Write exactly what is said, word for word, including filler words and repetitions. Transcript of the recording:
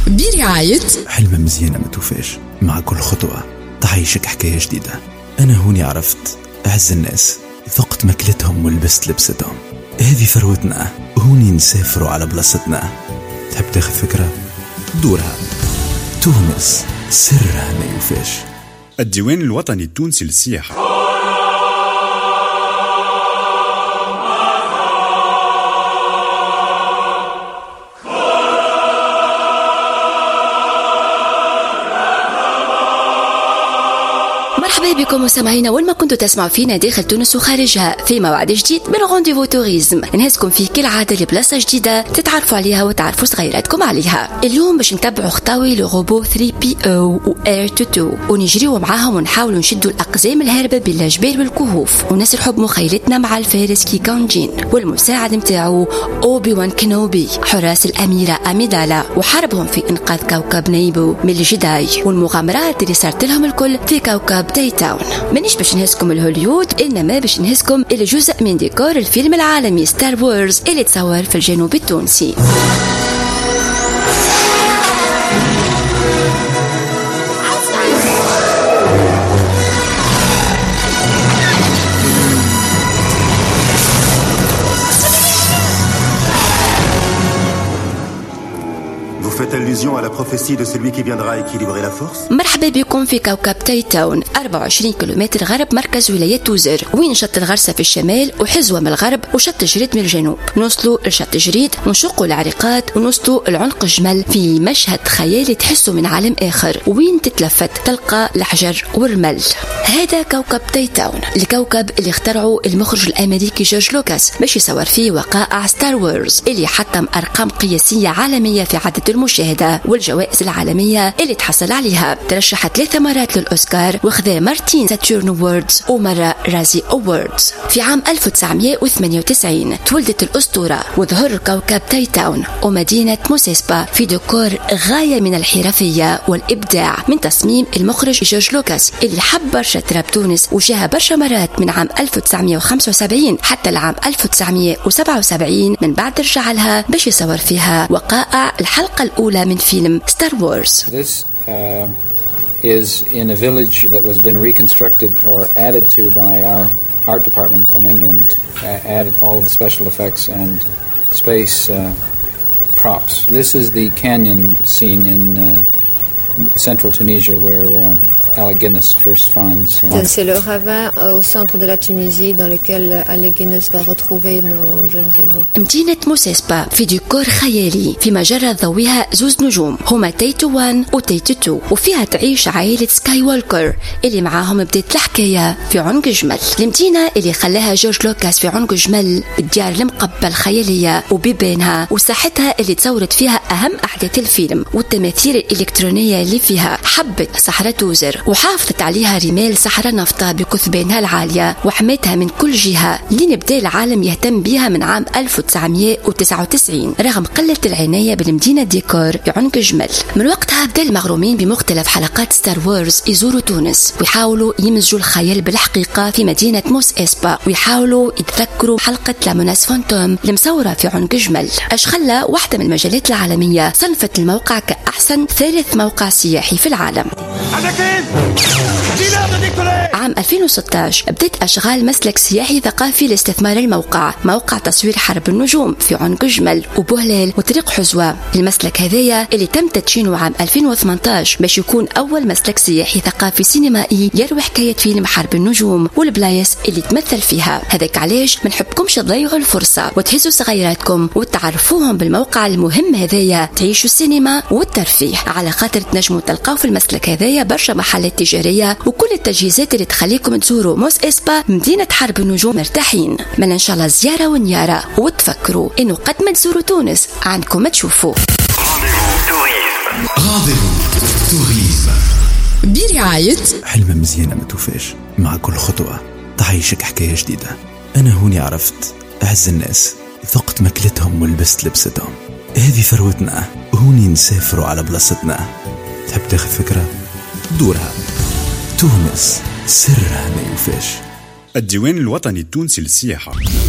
برعاية حلمة مزيانة ما توفاش، مع كل خطوة تعيشك حكاية جديدة. أنا هوني عرفت أعز الناس، ذقت ماكلتهم ولبست لبستهم، هذه ثروتنا، هوني نسافروا على بلاصتنا. تحب تاخذ فكرة؟ دورها. تونس سرها ما يوفاش. الديوان الوطني التونسي للسياحة. مرحبا بكم مستمعينا وين ما كنتوا تسمعوا فينا داخل تونس وخارجها في موعد جديد من رونديفو توريزم، نهزكم فيه كالعادة لبلاصة جديدة تتعرفوا عليها وتعرفوا صغيراتكم عليها. اليوم باش نتبعوا خطاوي لو روبو ثري بي او و اير تو تو ونجريوا معاهم ونحاولوا نشدوا الأقزام الهاربة بين الجبال والكهوف ونسرحوا بمخيلتنا مع الفارس كي كان جين والمساعد متاعو أوبي وان كينوبي حراس الأميرة أميدالا وحربهم في إنقاذ كوكب نيبو من الجداي والمغامرات اللي صارت لهم الكل في كوكب تاي تاون. مانيش باش نهزكم الهوليود إنما باش نهزكم إلى جزء من ديكور الفيلم العالمي ستار وورز اللي تصور في الجنوب التونسي. Faites allusion à la prophétie de celui qui viendra équilibrer la force. مرحبا بكم في كوكب تاي تاون، أربعة وعشرين كيلومتر غرب مركز ولاية توزر، وين شط الغرسة في الشمال وحزوة من الغرب وشط جريد من الجنوب. نوصلوا لشط جريد ونشقوا العريقات ونوصلوا لعنق الجمل في مشهد خيالي تحسوا من عالم آخر، وين تتلفت تلقى الحجر والرمل. هذا كوكب تاي تاون، الكوكب اللي اخترعه المخرج الأمريكي جورج لوكاس باش يصور فيه وقائع ستار وورز اللي حطم أرقام قياسية عالمية في عدد المشاهدة والجوائز العالمية اللي تحصل عليها. ترشح ثلاث مرات للأوسكار وخذا مرتين ساتورن أووردز ومرة رازي أووردز. في عام ألف وتسعمائة وثمانية وتسعين تولدت الأسطورة وظهر كوكب تاي تاون ومدينة موسيسبا في ديكور غاية من الحرفية والإبداع من تصميم المخرج جورج لوكاس اللي حب برشا تراب تونس وجاها برشا مرات من عام ألف وتسعمائة وخمسة وسبعين حتى العام ألف وتسعمائة وسبعة وسبعين من بعد رجع لها باش يصور فيها وقائع الحلقة الأولى من فيلم ستار وورز. This uh, is in a village that was been reconstructed or added to by our art department from England, uh, added all of the special effects and space uh, props. This is the canyon scene in uh, central Tunisia where um, Alec Guinness first finds. Uh, C'est le ravin au centre de la Tunisie dans lequel Alec Guinness va retrouver nos jeunes héros. مدينة موسيسبا في ديكور خيالي في مجرة ضويها زوز نجوم هما تيتو وان وتيتو تو، وفيها تعيش عائلة سكاي وولكر اللي معاهم بدأت الحكاية في عنق جمل. المدينة اللي خلاها جورج لوكاس في عنق جمل بالديار المقبة الخيالية وبيبانها وساحتها اللي تصورت فيها أهم أحداث الفيلم والتماثيل الإلكترونية اللي فيها. حبت صحراء توزر وحافظت عليها رمال صحراء نفطة بكثبانها العالية وحمتها من كل جهة لين بدأ العالم يهتم بها من عام ألف وتسعمائة وتسعة وتسعين رغم قلة العناية بالمدينة ديكور بعنق جمل. من وقتها بدأ المغرومين بمختلف حلقات ستار وورز يزوروا تونس ويحاولوا يمزجوا الخيال بالحقيقة في مدينة موس إسبا ويحاولوا يتذكروا حلقة لاموناس فانتوم المصورة في عنق جمل. اش خلى واحدة من المجلات العالمية صنفت الموقع كأحسن ثالث موقع سياحي في العالم. عام ألفين وستة عشر بدأت أشغال مسلك سياحي ثقافي لاستثمار الموقع، موقع تصوير حرب النجوم في عنق جمل وبوهلال وطريق حزوة. المسلك هذايا اللي تم تدشينه عام ألفين وثمانية عشر باش يكون أول مسلك سياحي ثقافي سينمائي يروي حكاية فيلم حرب النجوم والبلايص اللي تمثل فيها. هذاك علاش ما نحبكمش تضيعوا الفرصة وتهزوا صغيراتكم وتعرفوهم بالموقع المهم هذايا، تعيشوا السينما والترفيه على خاطر تنجموا تلقاو في المسلك هذايا برشا محلات تجارية وكل التجهيزات اللي تخليكم تزوروا موس إسبا مدينة حرب النجوم مرتاحين. من إن شاء الله زيارة ونيارة وتفكروا إنه قد ما تزوروا تونس عندكم تشوفوا. برعاية حلمة مزيانة ما توفاش، مع كل خطوة تعيشك حكاية جديدة. أنا هوني عرفت أعز الناس، ذقت ماكلتهم ولبست لبستهم، هذه ثروتنا، هوني نسافروا على بلاصتنا. تحب تاخذ فكرة؟ دورها. تونس سرها ما يوفاش. الديوان الوطني التونسي للسياحة.